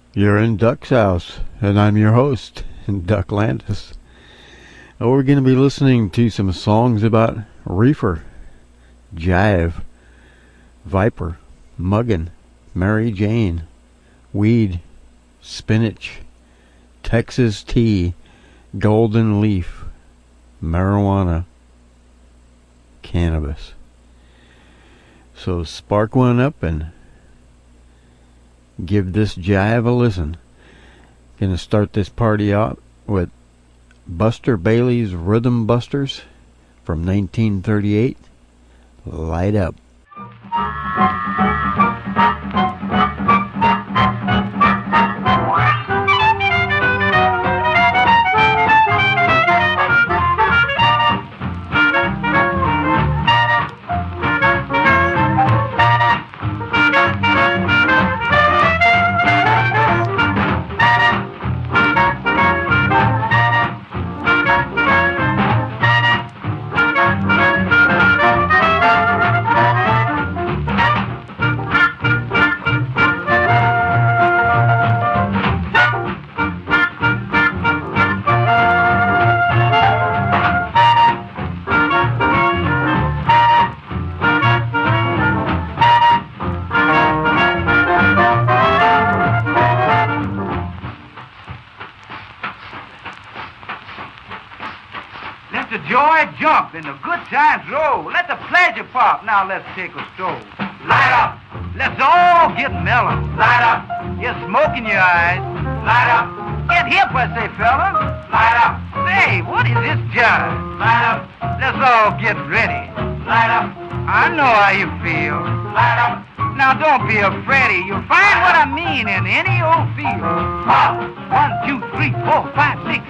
You're in Duck's house, and I'm your host, Duck Landis. We're going to be listening to some songs about reefer, jive, viper, muggin', Mary Jane, weed, spinach, Texas tea, golden leaf, marijuana, cannabis. So spark one up and give this jive a listen. Gonna start this party out with Buster Bailey's Rhythm Busters from 1938. Light up. Jump and the good times roll. Let the pleasure pop. Now let's take a stroll. Light up. Let's all get mellow. Light up. Get smoke in your eyes. Light up. Get hip, I say, fella. Light up. Say, what is this jive? Light up. Let's all get ready. Light up. I know how you feel. Light up. Now don't be afraid. You'll find what I mean in any old field. Pop. 1, 2, 3, 4, 5, 6,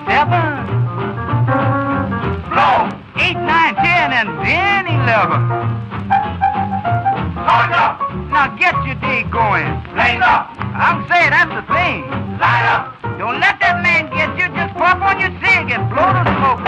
7. Blow. 8, 9, 10, and then 11. Start up. Now get your day going. Blaze up. I'm saying that's the thing. Light up. Don't let that man get you. Just pop on your cig and blow the smoke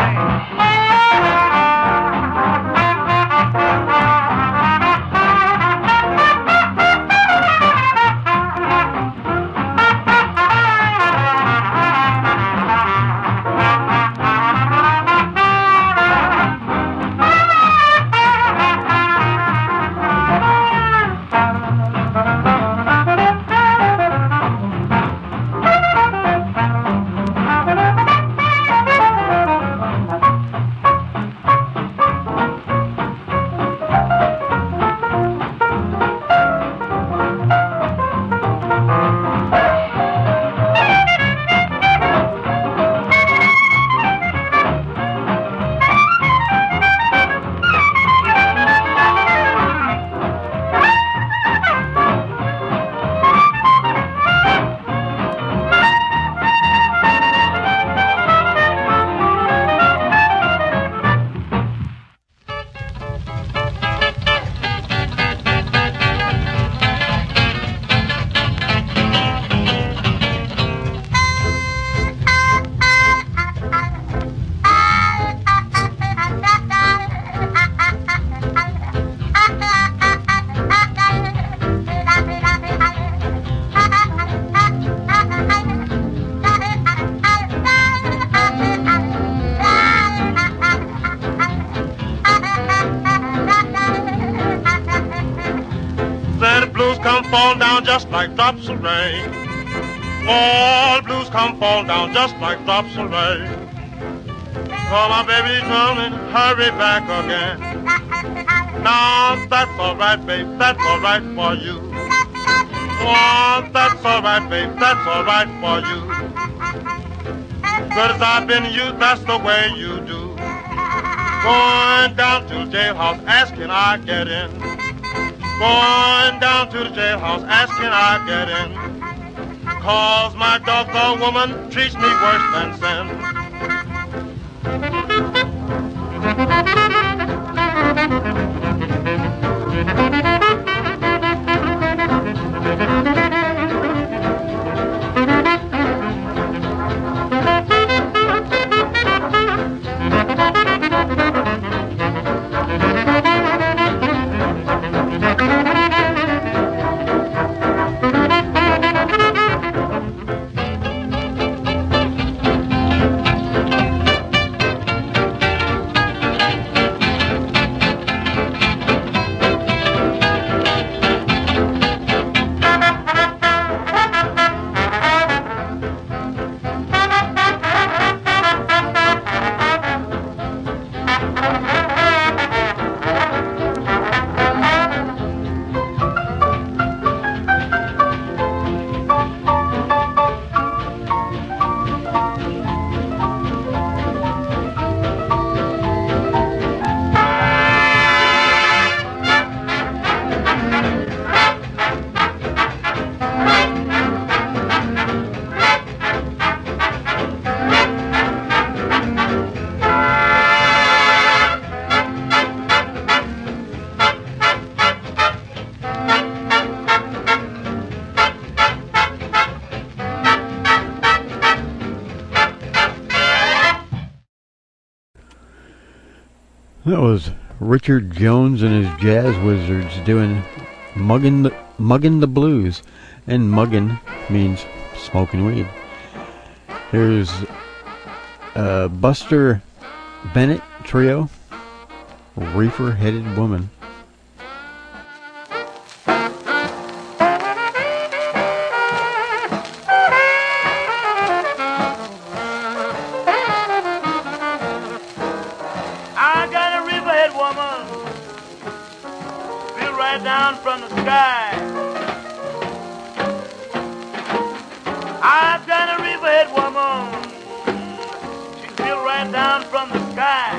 fall down just like drops of rain. All blues come fall down just like drops of rain. Call my baby coming, hurry back again. Now that's all right, babe, that's all right for you. Oh, that's all right, babe, that's all right for you. Good as I've been used, that's the way you do. Going down to the jailhouse, asking I get in. Going down to the jailhouse, asking I get in. 'Cause my doggone woman treats me worse than sin. That was Richard Jones and his Jazz Wizards doing Muggin' the Blues. And muggin' means smoking weed. Here's Buster Bennett Trio, Reefer-Headed Woman. Down from the sky. I've got a riverhead woman. She fell right down from the sky.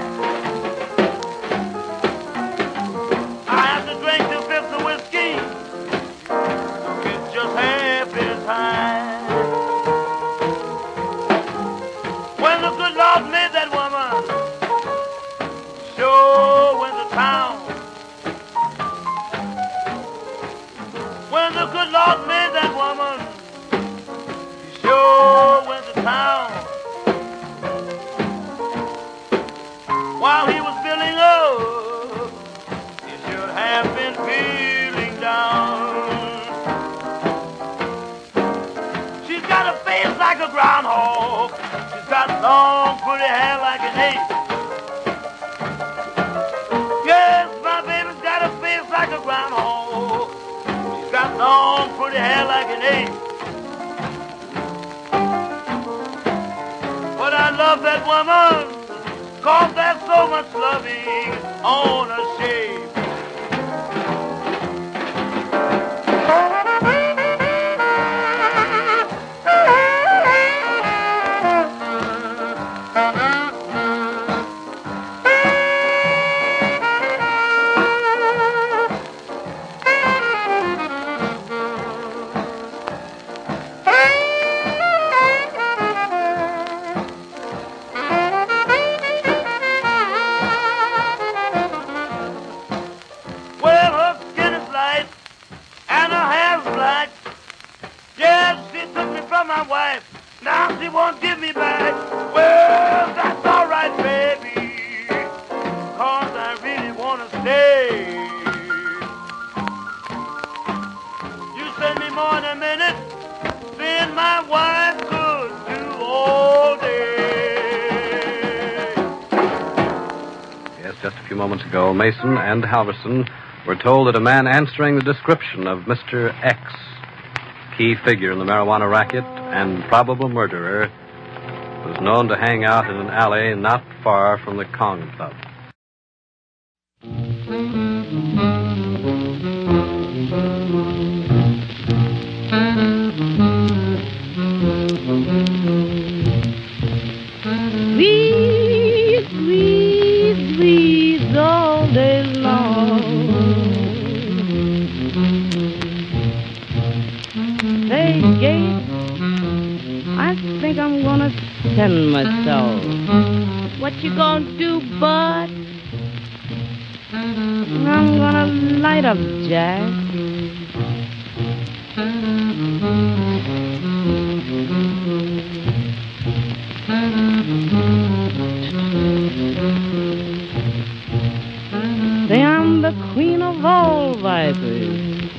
I have to drink 2 fifths of whiskey. It's just half as high. When the good Lord made that woman, sure went to town. When the good Lord made that woman, he sure went to town. While he was feeling up, he should have been feeling down. She's got a face like a groundhog. She's got long, pretty hair like an ape. Yes, my baby's got a face like a groundhog. Got long, pretty hair like an ape. But I love that woman, 'cause there's so much loving on her shape. Now she won't give me back. Well, that's all right, baby, 'cause I really want to stay. You send me more in a minute, being my wife could do all day. Yes, just a few moments ago, Mason and Halverson were told that a man answering the description of Mr. X, key figure in the marijuana racket and probable murderer, was known to hang out in an alley not far from the Kong Club. Squeeze, squeeze, squeeze all day long. Hey, Gabe, I think I'm gonna send myself. What you gonna do, bud? I'm gonna light up, Jack. Say I'm the queen of all vipers.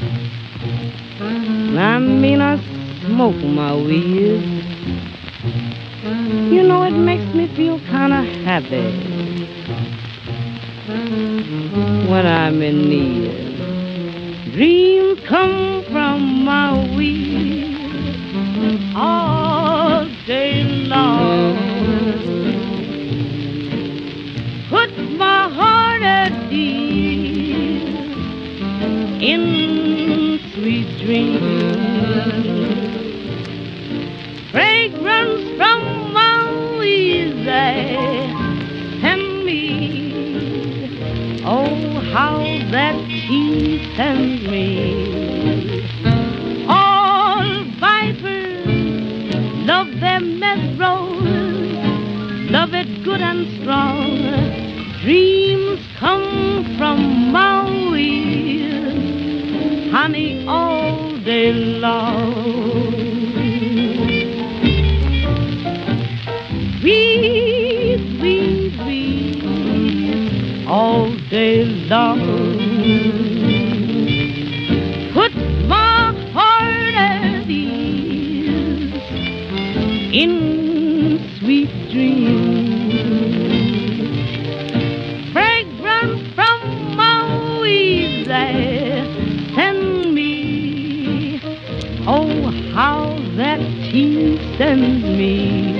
I mean, I smoke my weed. You know, it makes me feel kind of happy when I'm in need. Dreams come from my weed all day long. Put my heart at ease in sweet dreams. Fragrance from my weed and me. Oh, how that tea sends me. All vipers love their meth rolls, love it good and strong. Dreams come from my weed, honey, all day long. Weed, weed, weed, all in sweet dreams. Fragrant from Maui, send me. Oh, how that tea sends me.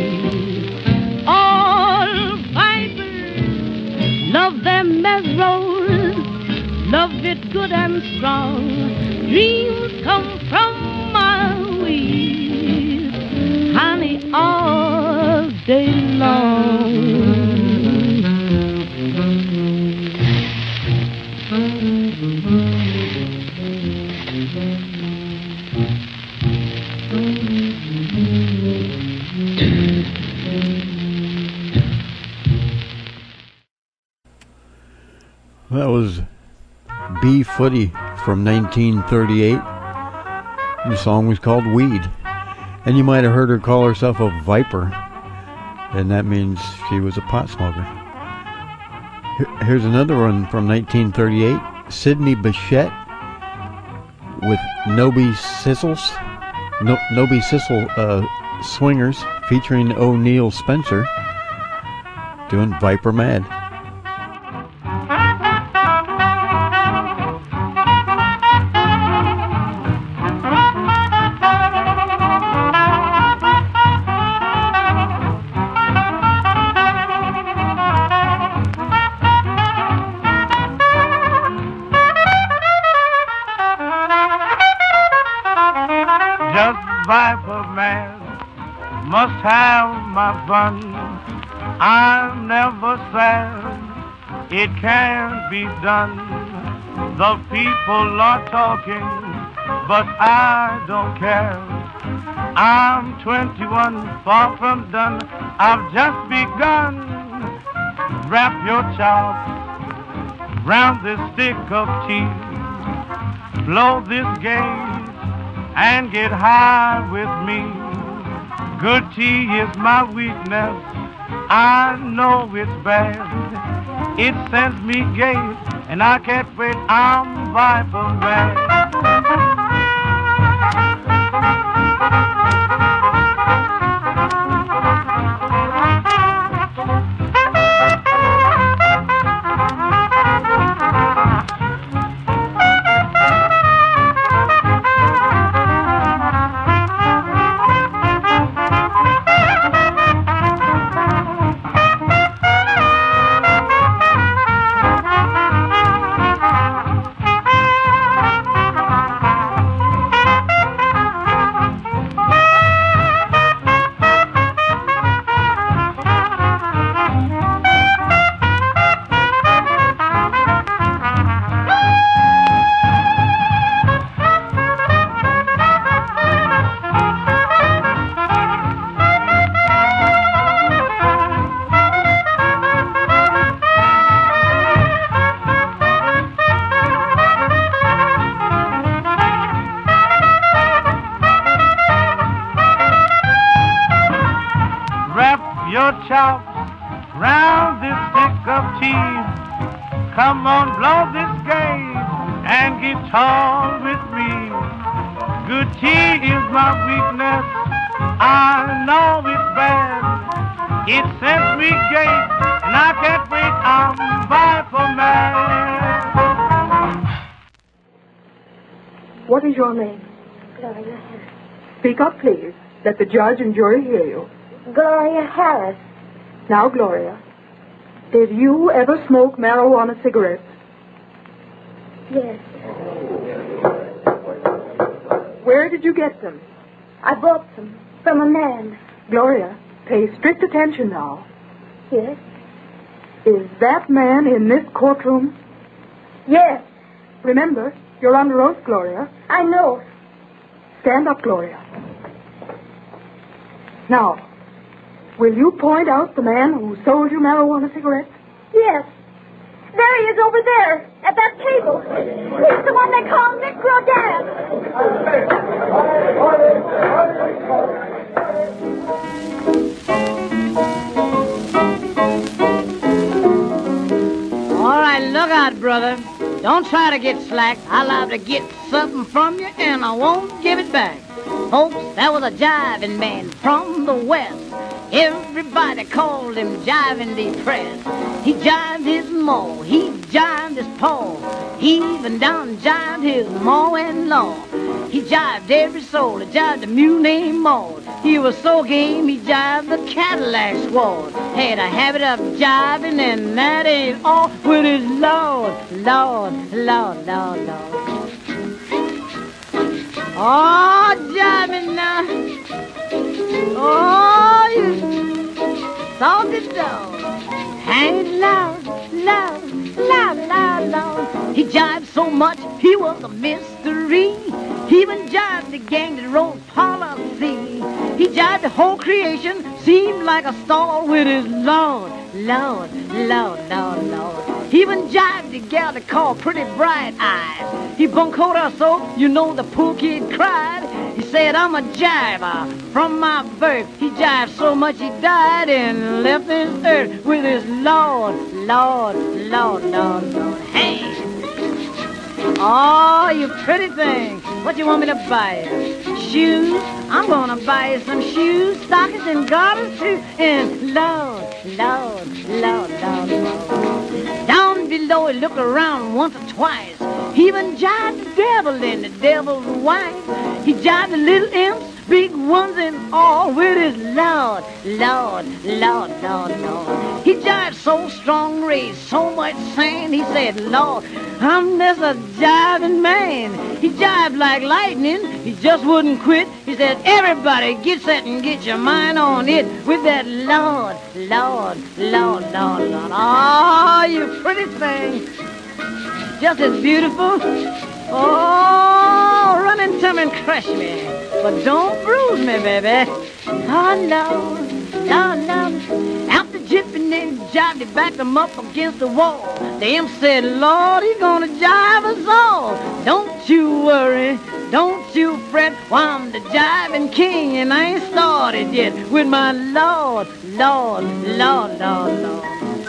All vipers love their mellows, love it good and strong. Dreams come from Maui, honey, all day long. That was B. Footy from 1938. The song was called Weed. And you might have heard her call herself a viper, and that means she was a pot smoker. Here's another one from 1938. Sidney Bechet with Noby Sissles. Noby Sissle Swingers featuring O'Neill Spencer doing Viper Mad. Viper man must have my fun. I'm never sad, it can't be done. The people are talking, but I don't care. I'm 21, far from done, I've just begun. Wrap your chops round this stick of tea, blow this gauge and get high with me. Good tea is my weakness, I know it's bad. It sends me gay, and I can't wait, I'm Viper mad. Your chops round this stick of cheese. Come on, blow this gauge and get tall with me. Good tea is my weakness, I know it's bad. It sends me gay, and I can't wait, I'm Viper mad. What is your name? Gloria. Speak up, please. Let the judge and jury hear you. Gloria Harris. Now, Gloria, did you ever smoke marijuana cigarettes? Yes. Where did you get them? I bought them from a man. Gloria, pay strict attention now. Yes. Is that man in this courtroom? Yes. Remember, you're under oath, Gloria. I know. Stand up, Gloria. Now, will you point out the man who sold you marijuana cigarettes? Yes. There he is over there, at that table. He's the one they call Nick Rodan. All right, look out, brother. Don't try to get slack. I'll have to get something from you, and I won't give it back. Folks, there was a jiving man from the west. Everybody called him Jiving Depressed. He jived his ma, he jived his paw, he even down jived his ma-in-law. He jived every soul, he jived the mule named Maud. He was so game, he jived the Cadillac squad. Had a habit of jiving, and that ain't all with his Lord, Lord, Lord, Lord, Lord. Oh, jiving now. Oh, you salty dog. Hang loud, loud, loud, loud, loud. He jived so much, he was a mystery. He even jived the gang that wrote policy. He jived the whole creation, seemed like a star with his Lord, Lord, Lord, Lord, Lord. He even jived the gal that called Pretty Bright Eyes. He buncoed her so, you know the poor kid cried. He said, I'm a jiver from my birth. He jived so much he died and left this earth with his Lord, Lord, Lord, Lord, Lord. Hey! Oh, you pretty thing. What you want me to buy you? Shoes? I'm gonna buy you some shoes, stockings, and garters too. And Lord, Lord, Lord, Lord, Lord. Down below, he looked around once or twice. He even jived the devil and the devil's wife. He jived the little imps, big ones and all, with his Lord, Lord, Lord, Lord, Lord. He jived so strong, raised so much sand. He said, Lord, I'm just a jiving man. He jived like lightning. He just wouldn't quit. He said, everybody get set and get your mind on it with that Lord, Lord, Lord, Lord, Lord. Oh, you pretty thing. Just as beautiful. Oh, run into me and crush me. But don't bruise me, baby. Oh, no, no, no. After jipping and jived, he backed him up against the wall. The imp said, Lord, he's gonna jive us all. Don't you worry, don't you fret. Why, I'm the jiving king, and I ain't started yet with my Lord, Lord, Lord, Lord, Lord.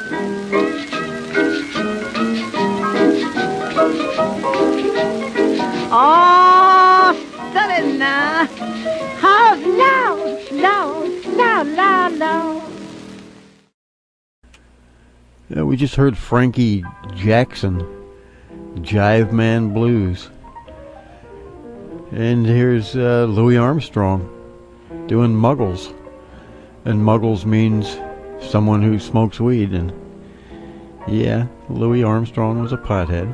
Oh, study now. How's loud, loud, loud, loud, loud. Yeah, we just heard Frankie Jackson, Jive Man Blues. And here's Louis Armstrong doing Muggles. And Muggles means someone who smokes weed. And yeah, Louis Armstrong was a pothead.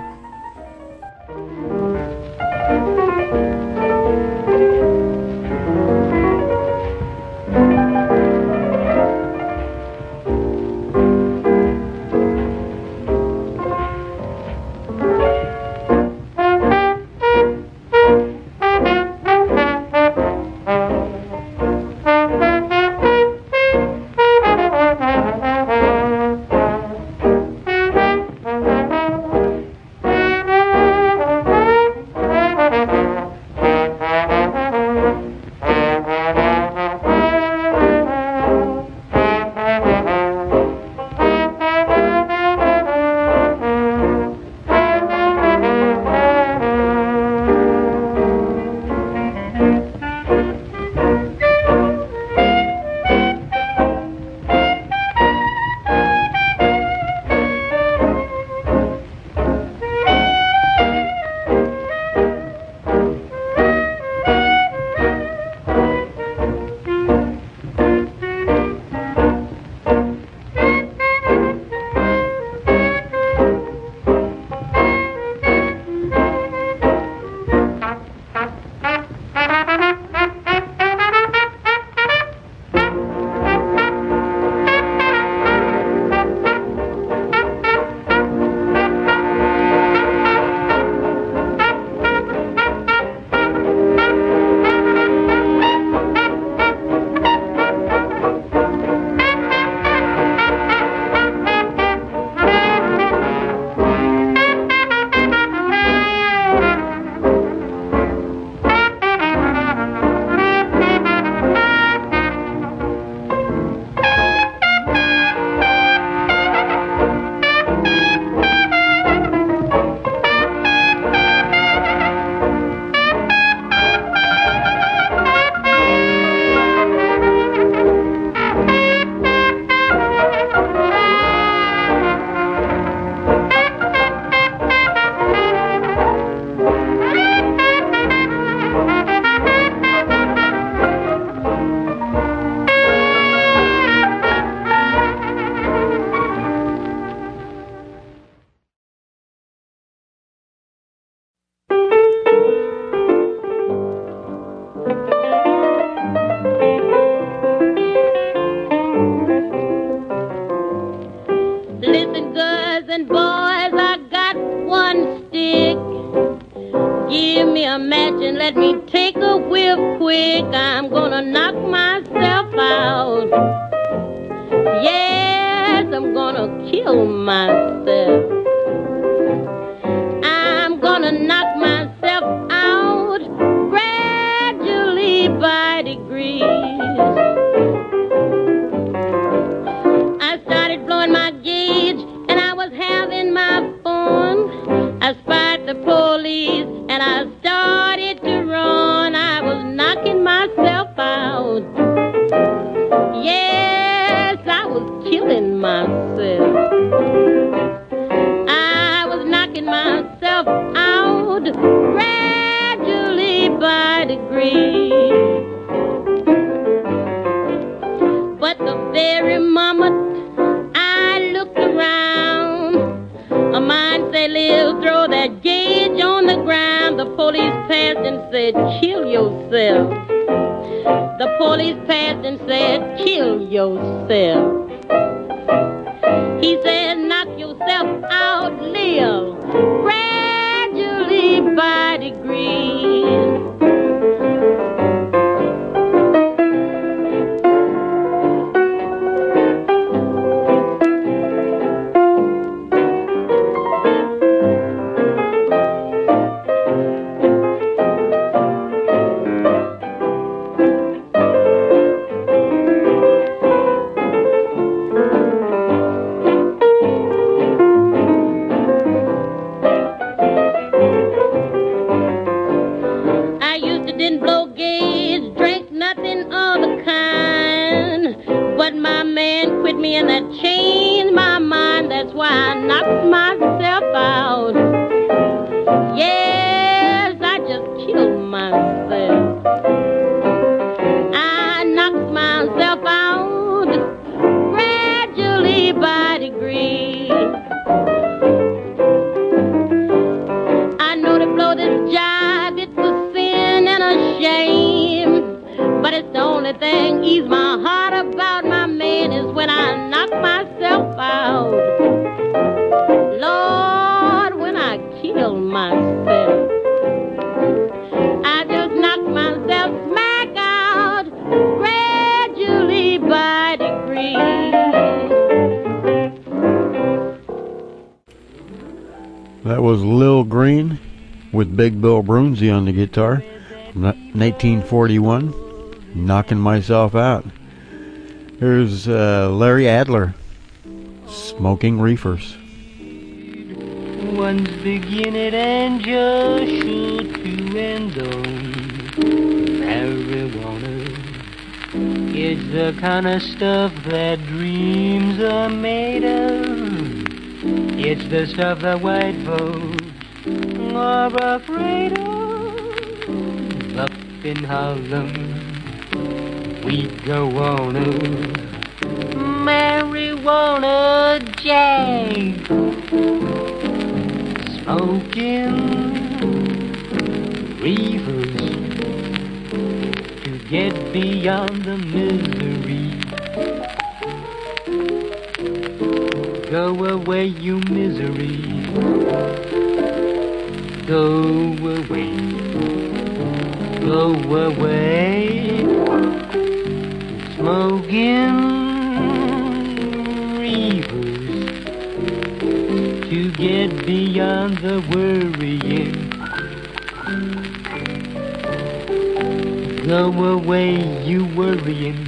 a match and let me take a whiff quick. I'm gonna knock myself out. Yes, I'm gonna kill myself. I'm gonna knock myself out gradually by degrees. I started blowing my gauge and I was having my fun. I spied the police and I started to run. I was knocking myself out. Yes, I was killing myself. I was knocking myself out gradually by degrees. But the very moment I looked around, a mind said, Lil, throw that gauge on the ground. The police passed and said, kill yourself. The police passed and said, kill yourself. He said, knock yourself out, Lil, gradually by degrees. And that changed my mind. That's why I knocked myself out. Yes, I just killed myself. I knocked myself out gradually by degrees. I know to blow this jive, it's a sin and a shame, but it's the only thing ease my heart about my man is when I knock myself out. Lord, when I kill myself, I just knock myself smack out gradually by degrees. That was Lil Green with Big Bill Broonzy on the guitar from 1941, Knocking Myself Out. Here's Larry Adler, Smoking Reefers. One's beginning and just shoot to end on marijuana. It's the kind of stuff that dreams are made of. It's the stuff that white folks are afraid of. Up in Harlem, we go on a marijuana jag, smoking reefers to get beyond the misery. Go away, you misery. Go away. Go away. Smoking reefers to get beyond the worrying. Go away, you worrying.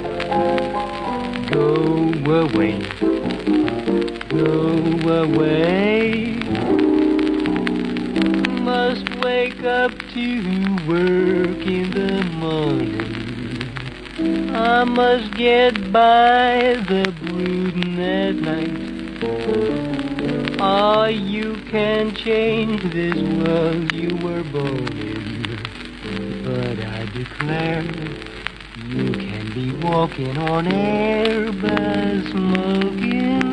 Go away. Go away. Must wake up to work in the morning. I must get by the brooding at night. Oh, you can change this world you were born in, but I declare you can be walking on air by smoking.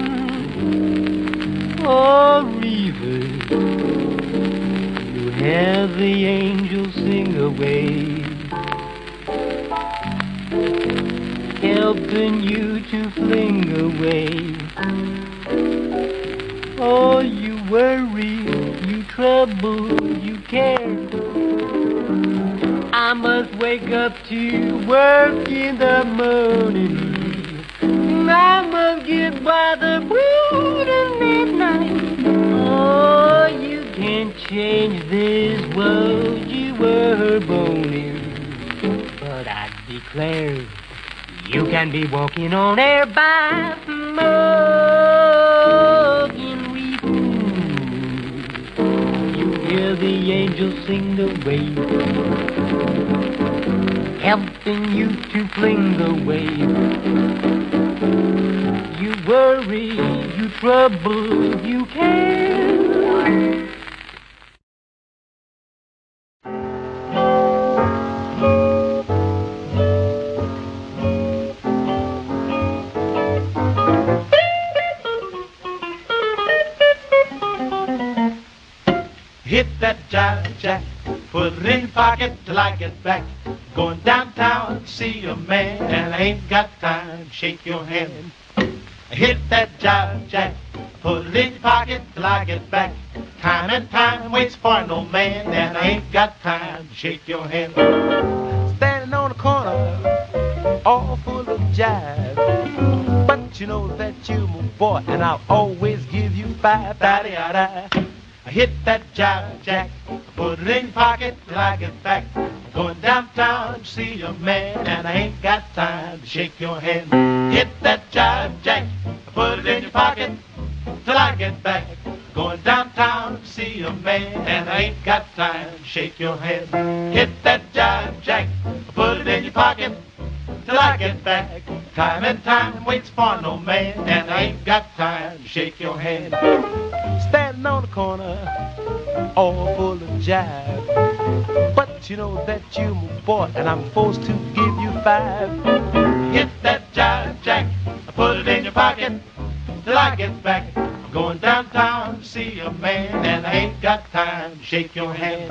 Oh, reefers, you have the angels sing away, helping you to fling away Oh, you worry, you trouble, you care. I must wake up to work in the morning. I must get by the brood at midnight. Oh, you can't change this world you were born in. But I declare, you can be walking on air by smoking weed. You hear the angels sing the wave, helping you to fling the wave. You worry, you trouble, you care. Hit that jive jack, put it in your pocket till I get back. Going downtown to see a man, and I ain't got time to shake your hand. Hit that jive jack, put it in your pocket till I get back. Time and time waits for no man, and I ain't got time to shake your hand. Standing on the corner, all full of jive, but you know that you're my boy, and I'll always give you five. Da-da-da-da. I hit that jive jack, put it in your pocket till I get back. I'm going downtown to see a man, and I ain't got time to shake your hand. Hit that jive jack, put it in your pocket till I get back. Going downtown to see a man, and I ain't got time to shake your hand. Hit that jive jack, put it in your pocket till I get back. Time and time waits for no man, and I ain't got time to shake your hand. Standing on the corner, all full of jive, but you know that you're my boy, and I'm forced to give you five. Hit that jive jack, put it in your pocket till I get back. I'm going downtown to see a man, and I ain't got time to shake your hand.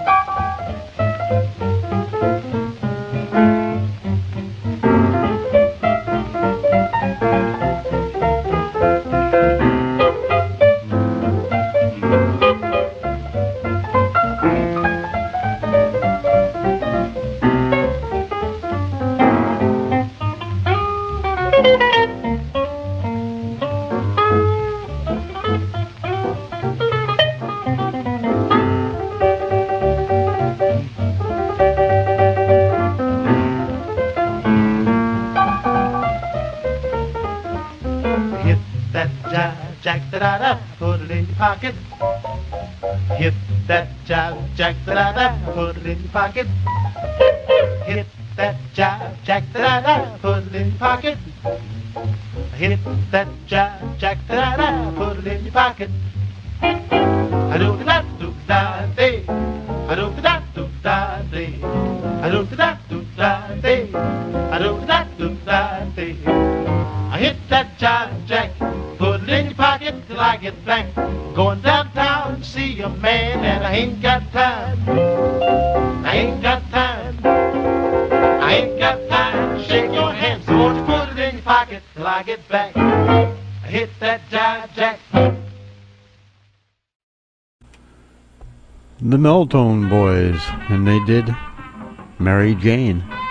Da-da-da, put it in your pocket. Hit that jive jack, da-da-da, put it in your pocket. Hit that jive jack, da-da-da, put it in your pocket. Hit that jive jack, da-da-da, put it in your pocket. I-do-da-da-do-da-day, I-do-da-da-do-da-day, I-do-da-da-do-da-day, I-do-da-da-do-da-day. I hit that jive jack, put it in your pocket till I get back. Going downtown to see a man, and I ain't got time. I ain't got time. I ain't got time to shake your hand. So won't you put it in your pocket till I get back. I hit that jive jack. The Meltone Boys, and they did Mary Jane.